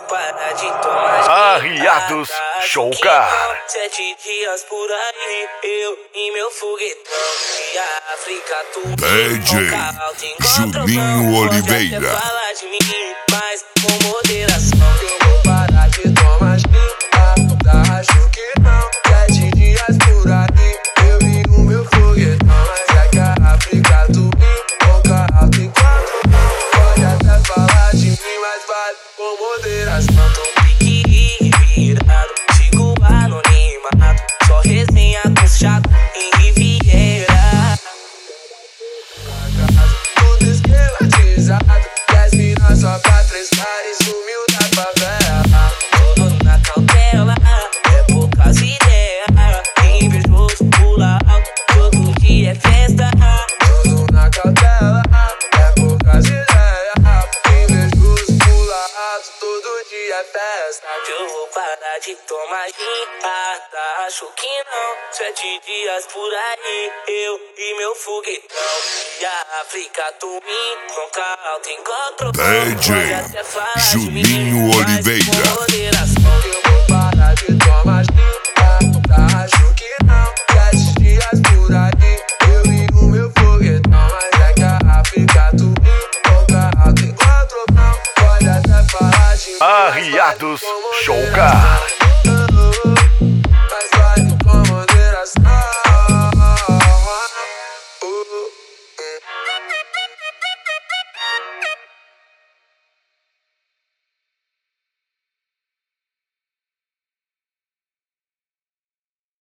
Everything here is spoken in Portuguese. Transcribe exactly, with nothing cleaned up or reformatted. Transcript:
parar de tomar. Arriados Showcar. Sete dias por aí, eu e meu foguetão. E a África tudo. D J Juninho Oliveira. Pode até falar de mim, mas com moderação. Eu vou parar de tomar gin, tá? Acho que não. Sete dias por aí, eu e o meu foguetão. Mas é que a África tudo. Boca alta em quatro. Pode até falar de mim, mas vale com moderação. Tô pique virado, sigo anonimato. Só resenha com chato em Riviera. Tudo esquematizado, dez minas só pra três caras, sumiu da favela. Todo na cautela, é poucas ideias. Invejoso pula alto, todo dia é festa. Todo na cautela, é poucas ideias. Invejoso pula alto, todo dia é festa. Eu vou parar de tomar gin, ah, tá, acho que não. Sete dias por aí, eu e meu foguetão. E a África tu me nunca alto encontro. D J Juninho Oliveira. Eu vou parar de tomar gin, ah, tá, acho que não. Sete dias por aí, eu e o meu foguetão. Mas é que a África tu me nunca alto encontro. Pode até falar de mim, Arriados Show.